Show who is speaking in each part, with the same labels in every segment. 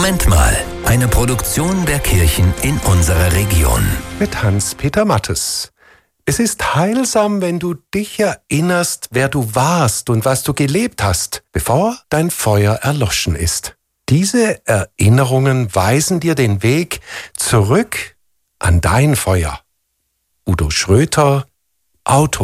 Speaker 1: Moment mal, eine Produktion der Kirchen in unserer Region.
Speaker 2: Mit Hans-Peter Mattes. Es ist heilsam, wenn du dich erinnerst, wer du warst und was du gelebt hast, bevor dein Feuer erloschen ist. Diese Erinnerungen weisen dir den Weg zurück an dein Feuer. Udo Schröter, Auto.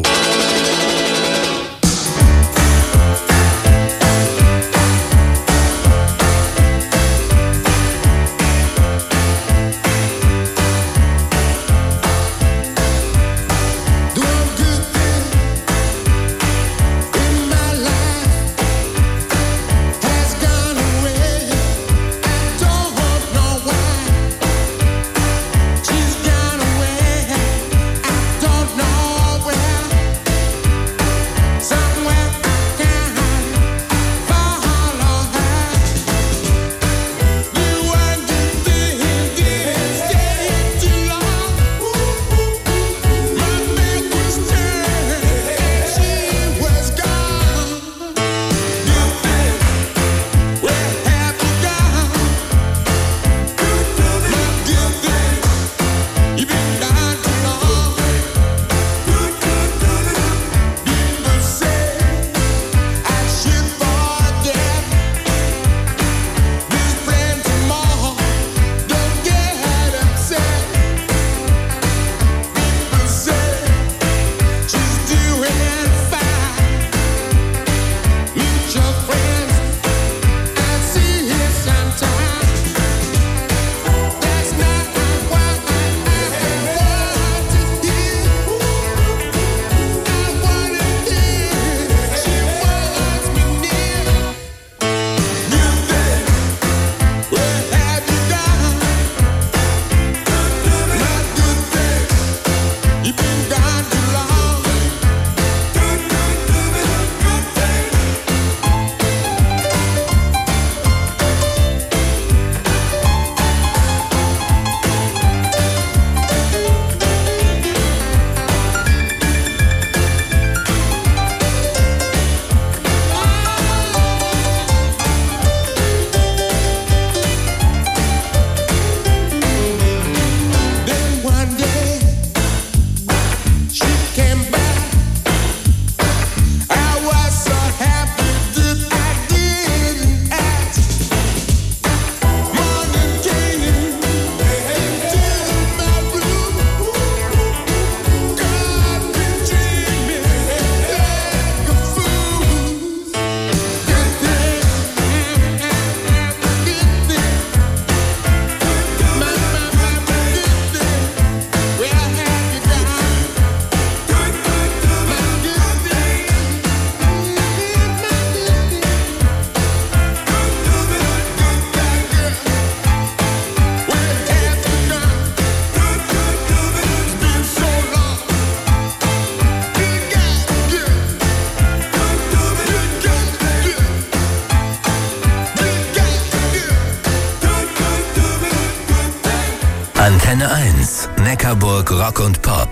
Speaker 1: Antenne 1, Neckarburg Rock und Pop.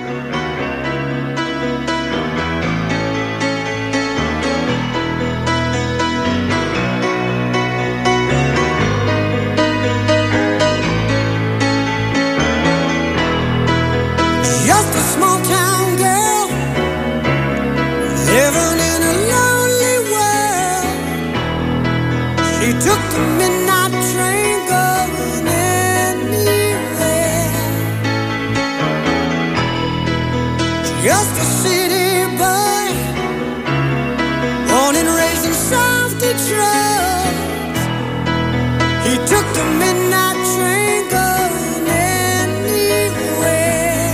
Speaker 3: Just a small town girl living in a lonely world. She took the midnight train going anywhere. Just a city boy, born and raised in South Detroit. He took the midnight train going anywhere.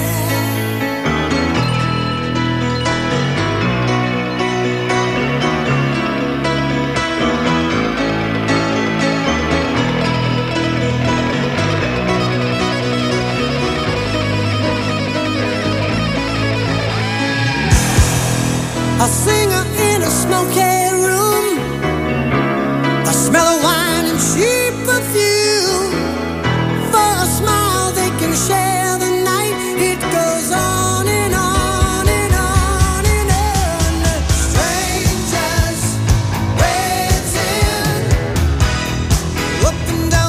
Speaker 3: A singer in a smoky room, a smell of wine and cheap perfume. For a smile they can share the night. It goes on and on and on and on. Strangers waiting up and down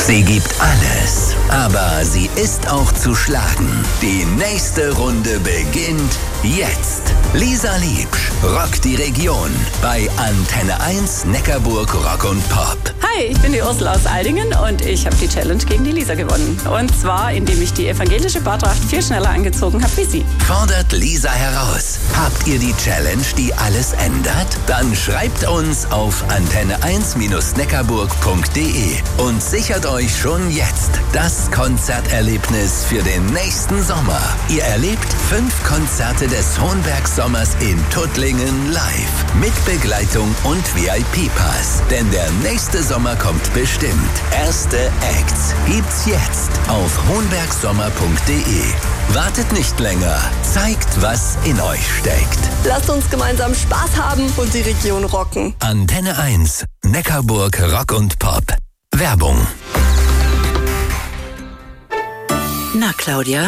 Speaker 1: Sie gibt alles, aber sie ist auch zu schlagen. Die nächste Runde beginnt jetzt. Lisa Liebsch rockt die Region bei Antenne 1 Neckarburg Rock und Pop.
Speaker 4: Hi, ich bin die Ursula aus Aldingen und ich habe die Challenge gegen die Lisa gewonnen. Und zwar, indem ich die evangelische Bartracht viel schneller angezogen habe wie sie.
Speaker 1: Fordert Lisa heraus. Habt ihr die Challenge, die alles ändert? Dann schreibt uns auf antenne1-neckarburg.de und sichert euch schon jetzt das Konzerterlebnis für den nächsten Sommer. Ihr erlebt 5 Konzerte des Hohenberg-Sommers in Tuttlingen live. Mit Begleitung und VIP-Pass. Denn der nächste Sommer kommt bestimmt. Erste Acts gibt's jetzt auf hohenbergsommer.de. Wartet nicht länger. Zeigt, was in euch steckt.
Speaker 5: Lasst uns gemeinsam Spaß haben und die Region rocken.
Speaker 1: Antenne 1, Neckarburg Rock und Pop. Werbung.
Speaker 6: Na, Claudia?